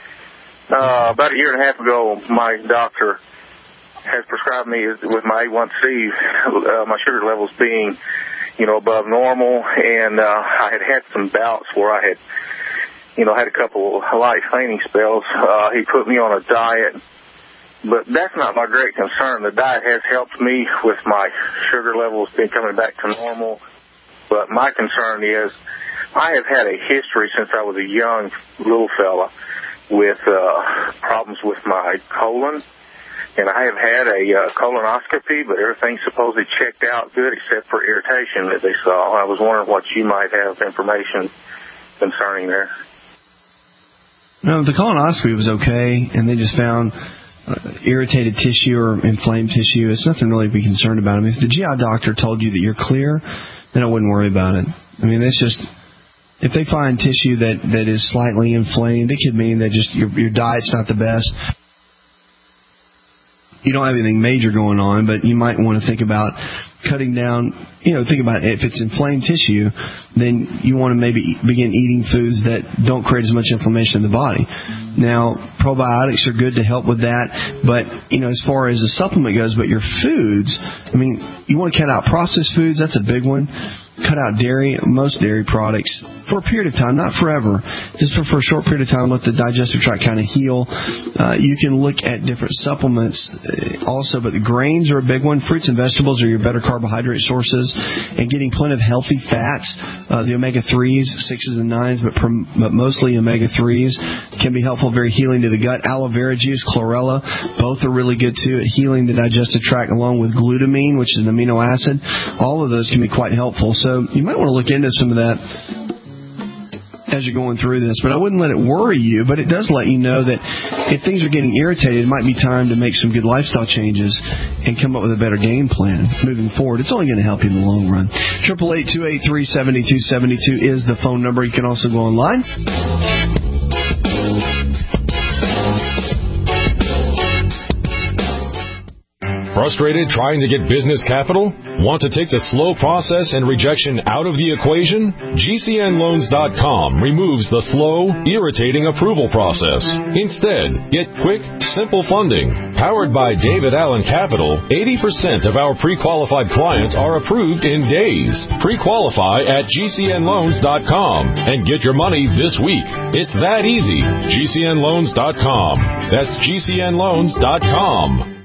Uh, about a year and a half ago, my doctor has prescribed me with my A one C, uh, my sugar levels being, you know, above normal, and uh, I had had some bouts where I had, you know, had a couple of light fainting spells. Uh, he put me on a diet, but that's not my great concern. The diet has helped me with my sugar levels being coming back to normal, but my concern is I have had a history since I was a young little fella with uh, problems with my colon. And I have had a uh, colonoscopy, but everything's supposedly checked out good except for irritation that they saw. I was wondering what you might have information concerning there. No, the colonoscopy was okay, and they just found uh, irritated tissue or inflamed tissue. It's nothing really to be concerned about. I mean, if the G I doctor told you that you're clear, then I wouldn't worry about it. I mean, that's just... If they find tissue that, that is slightly inflamed, it could mean that just your, your diet's not the best. You don't have anything major going on, but you might want to think about cutting down, you know, think about it. If it's inflamed tissue, then you want to maybe begin eating foods that don't create as much inflammation in the body. Now, probiotics are good to help with that, but, you know, as far as a supplement goes, but your foods, I mean, you want to cut out processed foods, that's a big one. Cut out dairy, most dairy products, for a period of time, not forever. Just for, for a short period of time, let the digestive tract kind of heal. Uh, you can look at different supplements also, but the grains are a big one. Fruits and vegetables are your better carbohydrate sources. And getting plenty of healthy fats, uh, the omega threes, sixes and nines, but, prom- but mostly omega threes can be helpful, very healing to the gut. Aloe vera juice, chlorella, both are really good too at healing the digestive tract, along with glutamine, which is an amino acid. All of those can be quite helpful. So you might want to look into some of that as you're going through this, but I wouldn't let it worry you, but it does let you know that if things are getting irritated, it might be time to make some good lifestyle changes and come up with a better game plan moving forward. It's only going to help you in the long run. eight eight eight, two eight three, seven two seven two is the phone number. You can also go online. Frustrated trying to get business capital? Want to take the slow process and rejection out of the equation? G C N loans dot com removes the slow, irritating approval process. Instead, get quick, simple funding. Powered by David Allen Capital, eighty percent of our pre-qualified clients are approved in days. Pre-qualify at G C N loans dot com and get your money this week. It's that easy. G C N loans dot com. That's G C N loans dot com.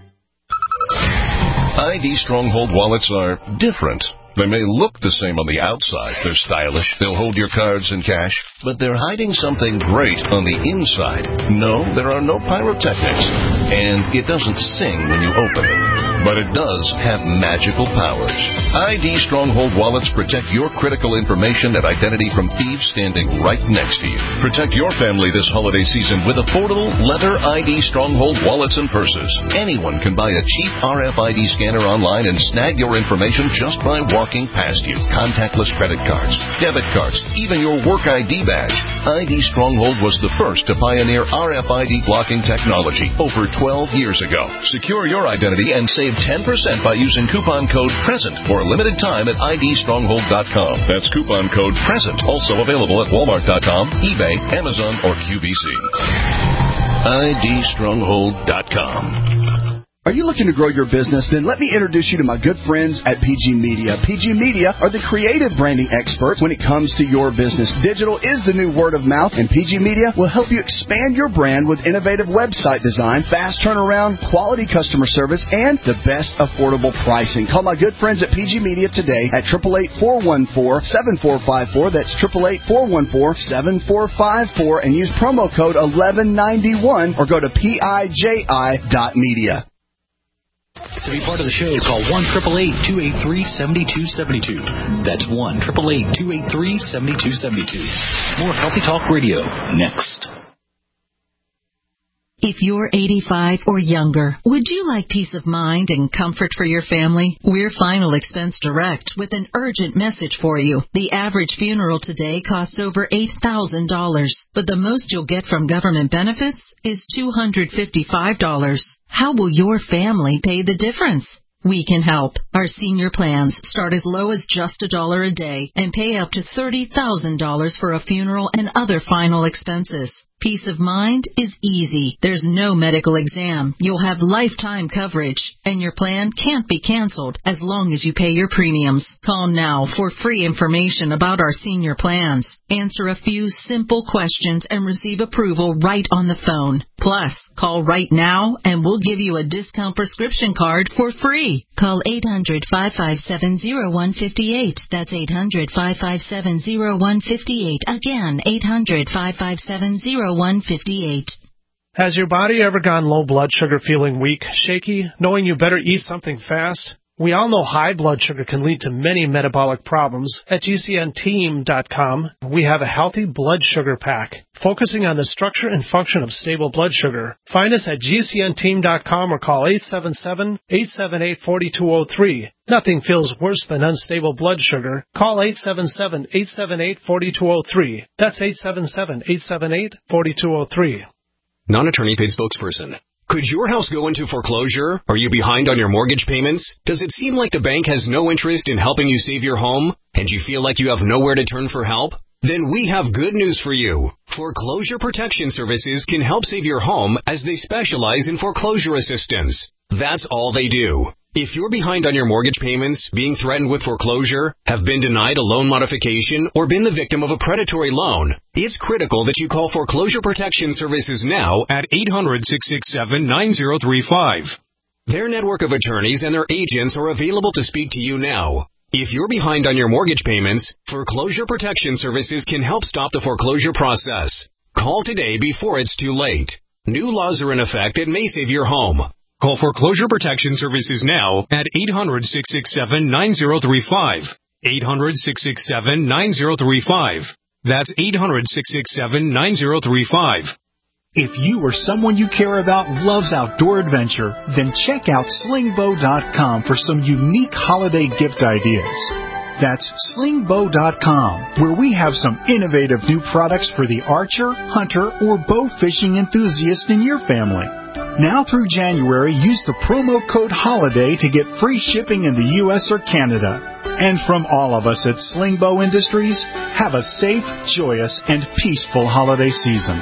I D Stronghold wallets are different. They may look the same on the outside. They're stylish. They'll hold your cards and cash. But they're hiding something great on the inside. No, there are no pyrotechnics. And it doesn't sing when you open it. But it does have magical powers. I D Stronghold wallets protect your critical information and identity from thieves standing right next to you. Protect your family this holiday season with affordable leather I D Stronghold wallets and purses. Anyone can buy a cheap R F I D scanner online and snag your information just by walking past you. Contactless credit cards, debit cards, even your work I D badge. I D Stronghold was the first to pioneer R F I D blocking technology over twelve years ago. Secure your identity and save ten percent by using coupon code PRESENT for a limited time at I D Stronghold dot com. That's coupon code PRESENT. Also available at Walmart dot com, eBay, Amazon, or Q V C. I D Stronghold dot com. Are you looking to grow your business? Then let me introduce you to my good friends at P G Media. P G Media are the creative branding experts when it comes to your business. Digital is the new word of mouth, and P G Media will help you expand your brand with innovative website design, fast turnaround, quality customer service, and the best affordable pricing. Call my good friends at P G Media today at eight eight eight, four one four, seven four five four. That's eight eight eight, four one four, seven four five four, and use promo code eleven ninety-one or go to P I J I dot media. To be part of the show, call one eight eight eight, two eight three, seven two seven two. That's one eight eight eight, two eight three, seven two seven two. More Healthy Talk Radio next. If you're eighty-five or younger, would you like peace of mind and comfort for your family? We're Final Expense Direct with an urgent message for you. The average funeral today costs over eight thousand dollars, but the most you'll get from government benefits is two hundred fifty-five dollars. How will your family pay the difference? We can help. Our senior plans start as low as just a dollar a day and pay up to thirty thousand dollars for a funeral and other final expenses. Peace of mind is easy. There's no medical exam. You'll have lifetime coverage, and your plan can't be canceled as long as you pay your premiums. Call now for free information about our senior plans. Answer a few simple questions and receive approval right on the phone. Plus, call right now and we'll give you a discount prescription card for free. Call eight hundred, five five seven, zero one five eight. That's eight hundred, five five seven, zero one five eight. Again, eight hundred, five five seven, zero one five eight. Has your body ever gone low blood sugar, feeling weak, shaky, knowing you better eat something fast? We all know high blood sugar can lead to many metabolic problems. At G C N team dot com, we have a healthy blood sugar pack, focusing on the structure and function of stable blood sugar. Find us at G C N team dot com or call eight seven seven, eight seven eight, four two zero three. Nothing feels worse than unstable blood sugar. Call eight seven seven, eight seven eight, four two zero three. That's eight seven seven, eight seven eight, four two zero three. Non-attorney paid spokesperson. Could your house go into foreclosure? Are you behind on your mortgage payments? Does it seem like the bank has no interest in helping you save your home? And you feel like you have nowhere to turn for help? Then we have good news for you. Foreclosure Protection Services can help save your home as they specialize in foreclosure assistance. That's all they do. If you're behind on your mortgage payments, being threatened with foreclosure, have been denied a loan modification, or been the victim of a predatory loan, it's critical that you call Foreclosure Protection Services now at eight hundred, six six seven, nine zero three five. Their network of attorneys and their agents are available to speak to you now. If you're behind on your mortgage payments, Foreclosure Protection Services can help stop the foreclosure process. Call today before it's too late. New laws are in effect that may save your home. Call Foreclosure Protection Services now at eight hundred, six six seven, nine zero three five. eight hundred, six six seven, nine zero three five. That's eight hundred, six six seven, nine zero three five. If you or someone you care about loves outdoor adventure, then check out sling bow dot com for some unique holiday gift ideas. That's sling bow dot com, where we have some innovative new products for the archer, hunter, or bow fishing enthusiast in your family. Now through January, use the promo code HOLIDAY to get free shipping in the U S or Canada. And from all of us at Sling Bow Industries, have a safe, joyous, and peaceful holiday season.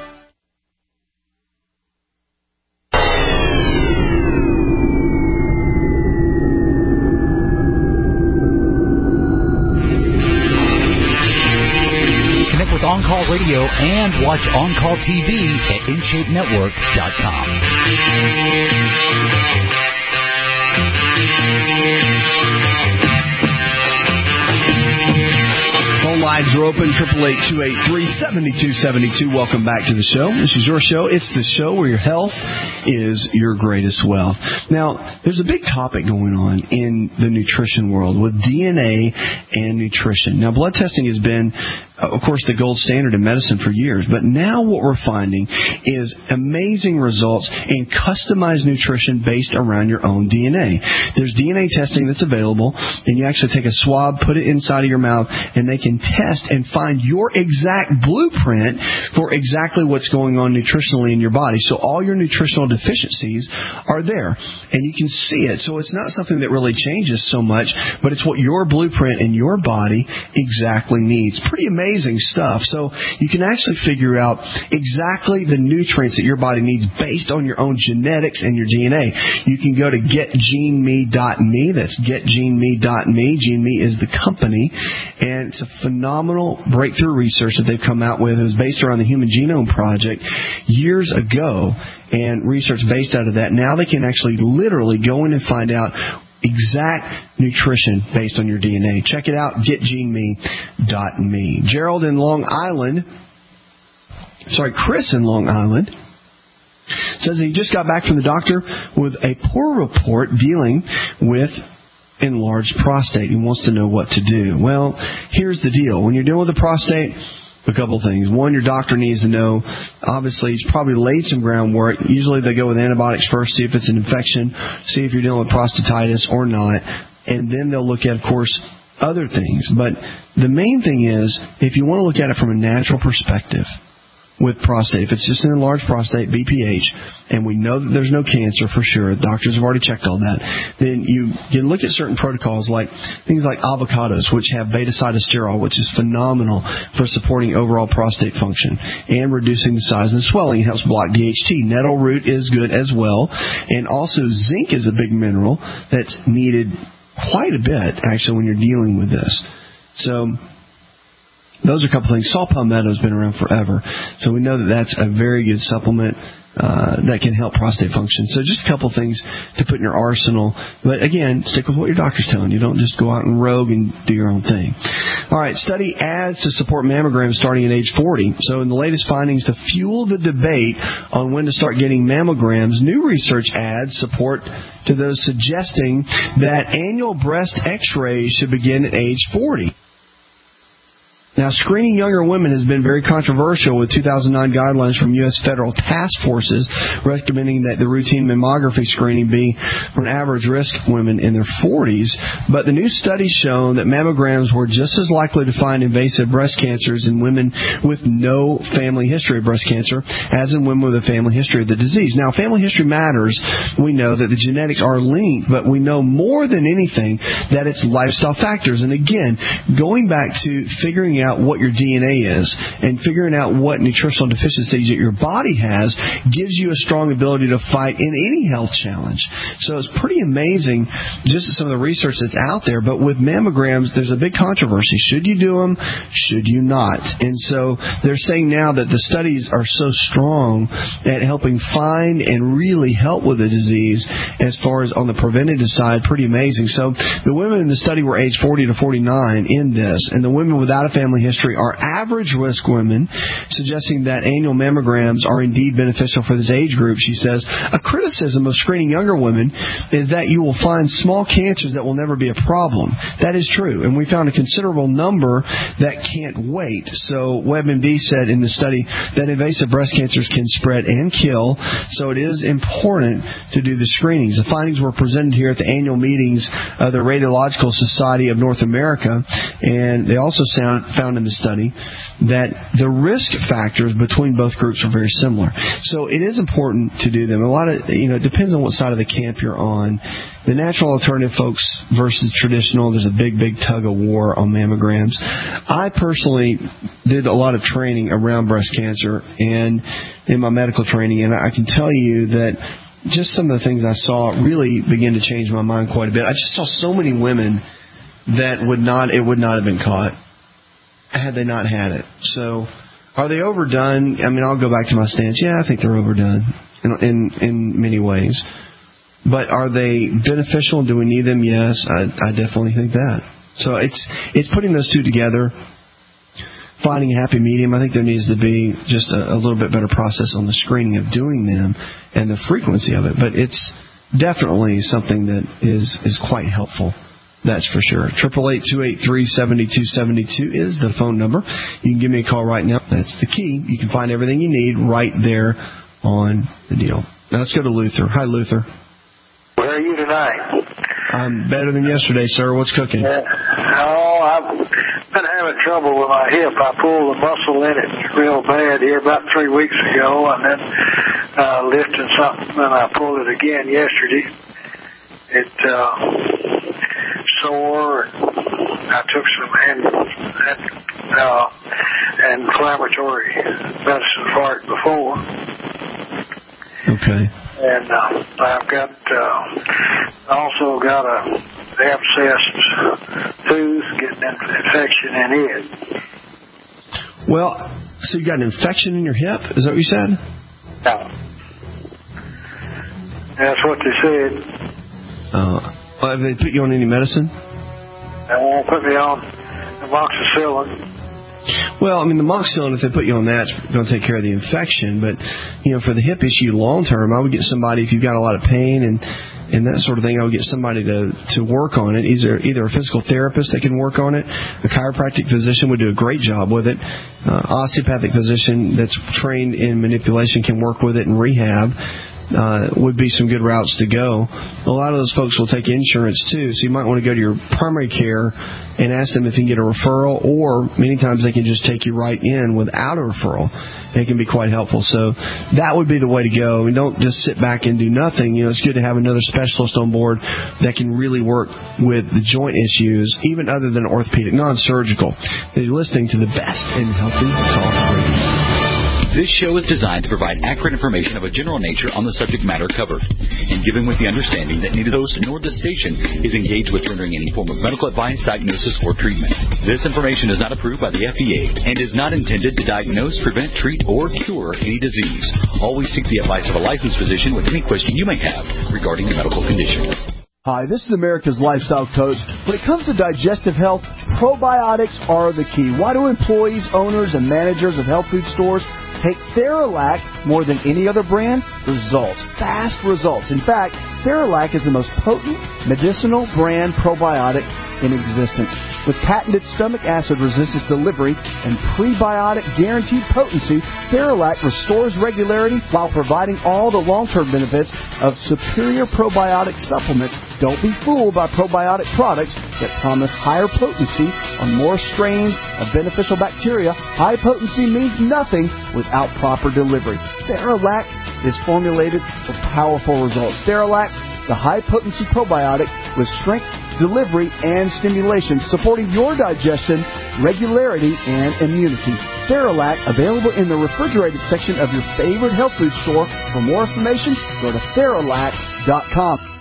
On Call Radio and watch On Call T V at in shape network dot com. Phone lines are open, eight eight eight, two eight three, seven two seven two. Welcome back to the show. This is your show. It's the show where your health is your greatest wealth. Now, there's a big topic going on in the nutrition world with D N A and nutrition. Now, blood testing has been, of course, the gold standard in medicine for years. But now what we're finding is amazing results in customized nutrition based around your own D N A. There's D N A testing that's available, and you actually take a swab, put it inside of your mouth, and they can test and find your exact blueprint for exactly what's going on nutritionally in your body. So all your nutritional deficiencies are there, and you can see it. So it's not something that really changes so much, but it's what your blueprint in your body exactly needs. Pretty amazing stuff. So you can actually figure out exactly the nutrients that your body needs based on your own genetics and your D N A. You can go to get gene me dot me. That's get gene me dot me. GeneMe is the company, and it's a phenomenal breakthrough research that they've come out with. It was based around the Human Genome Project years ago, and research based out of that. Now they can actually literally go in and find out exact nutrition based on your D N A. Check it out, get gene me dot me. Gerald in Long Island, sorry, Chris in Long Island, says he just got back from the doctor with a poor report dealing with enlarged prostate. He wants to know what to do. Well, here's the deal. When you're dealing with a prostate, a couple things. One, your doctor needs to know, obviously, he's probably laid some groundwork. Usually they go with antibiotics first, see if it's an infection, see if you're dealing with prostatitis or not, and then they'll look at, of course, other things. But the main thing is, if you want to look at it from a natural perspective, with prostate, if it's just an enlarged prostate, B P H, and we know that there's no cancer for sure, doctors have already checked all that, then you can look at certain protocols like things like avocados, which have beta-sitosterol, which is phenomenal for supporting overall prostate function and reducing the size and swelling. It helps block D H T. Nettle root is good as well, and also zinc is a big mineral that's needed quite a bit, actually, when you're dealing with this. So those are a couple things. Saw palmetto has been around forever, so we know that that's a very good supplement uh, that can help prostate function. So just a couple things to put in your arsenal. But again, stick with what your doctor's telling you. Don't just go out and rogue and do your own thing. All right, study ads to support mammograms starting at age forty. So in the latest findings to fuel the debate on when to start getting mammograms, new research adds support to those suggesting that annual breast x-rays should begin at age forty. Now, Now, screening younger women has been very controversial, with two thousand nine guidelines from U S federal task forces recommending that the routine mammography screening be for an average risk women in their forties. But the new studies shown that mammograms were just as likely to find invasive breast cancers in women with no family history of breast cancer as in women with a family history of the disease. Now, family history matters. We know that the genetics are linked, but we know more than anything that it's lifestyle factors. And again, going back to figuring out what your D N A is and figuring out what nutritional deficiencies that your body has gives you a strong ability to fight in any health challenge. So it's pretty amazing just some of the research that's out there. But with mammograms, there's a big controversy. Should you do them? Should you not? And so they're saying now that the studies are so strong at helping find and really help with the disease as far as on the preventative side, pretty amazing. So the women in the study were aged forty to forty-nine in this, and the women without a family history are average risk women, suggesting that annual mammograms are indeed beneficial for this age group. She says, a criticism of screening younger women is that you will find small cancers that will never be a problem. That is true, and we found a considerable number that can't wait. So WebMD said in the study that invasive breast cancers can spread and kill, so it is important to do the screenings. The findings were presented here at the annual meetings of the Radiological Society of North America, and they also sound, found in the study that the risk factors between both groups are very similar. So it is important to do them. A lot of, you know, it depends on what side of the camp you're on. The natural alternative folks versus traditional, there's a big, big tug of war on mammograms. I personally did a lot of training around breast cancer and in my medical training, and I can tell you that just some of the things I saw really began to change my mind quite a bit. I just saw so many women that would not, it would not have been caught had they not had it. So are they overdone? I mean, I'll go back to my stance. Yeah, I think they're overdone in in, in many ways. But are they beneficial? Do we need them? Yes, I, I definitely think that. So it's it's putting those two together, finding a happy medium. I think there needs to be just a, a little bit better process on the screening of doing them and the frequency of it. But it's definitely something that is, is quite helpful. That's for sure. eight eight eight, two eight three, seven two seven two is the phone number. You can give me a call right now. That's the key. You can find everything you need right there on the deal. Now let's go to Luther. Hi, Luther. Where are you tonight? I'm better than yesterday, sir. What's cooking? Uh, oh, I've been having trouble with my hip. I pulled the muscle in it real bad here about three weeks ago, and then uh, lifting something, and I pulled it again yesterday. It uh, sore. I took some and, uh, inflammatory medicine for it before. Okay. And uh, I've got uh, also got a abscessed tooth, getting an infection in it. Well, so you got an infection in your hip? Is that what you said? No. That's what they said. Uh, have they put you on any medicine? They won't put me on amoxicillin. Well, I mean, the amoxicillin, if they put you on that, it's going to take care of the infection. But, you know, for the hip issue long term, I would get somebody, if you've got a lot of pain and and that sort of thing, I would get somebody to, to work on it. Either either a physical therapist that can work on it, a chiropractic physician would do a great job with it, uh, osteopathic physician that's trained in manipulation can work with it and rehab. Uh, would be some good routes to go. A lot of those folks will take insurance too, so you might want to go to your primary care and ask them if you can get a referral, or many times they can just take you right in without a referral. It can be quite helpful. So that would be the way to go. And don't just sit back and do nothing. You know, it's good to have another specialist on board that can really work with the joint issues, even other than orthopedic, non-surgical. You're listening to the best in Healthy Talk Radio. This show is designed to provide accurate information of a general nature on the subject matter covered, and given with the understanding that neither host nor the station is engaged with rendering any form of medical advice, diagnosis, or treatment. This information is not approved by the F D A and is not intended to diagnose, prevent, treat, or cure any disease. Always seek the advice of a licensed physician with any question you may have regarding a medical condition. Hi, this is America's Lifestyle Coach. When it comes to digestive health, probiotics are the key. Why do employees, owners, and managers of health food stores take Theralac more than any other brand? Results. Fast results. In fact, Theralac is the most potent medicinal brand probiotic in existence. With patented stomach acid resistance delivery and prebiotic guaranteed potency, Theralac restores regularity while providing all the long-term benefits of superior probiotic supplements. Don't be fooled by probiotic products that promise higher potency on more strains of beneficial bacteria. High potency means nothing without proper delivery. Theralac is formulated for powerful results. Theralac, the high-potency probiotic with strength, delivery, and stimulation, supporting your digestion, regularity, and immunity. Theralac, available in the refrigerated section of your favorite health food store. For more information, go to Theralac dot com.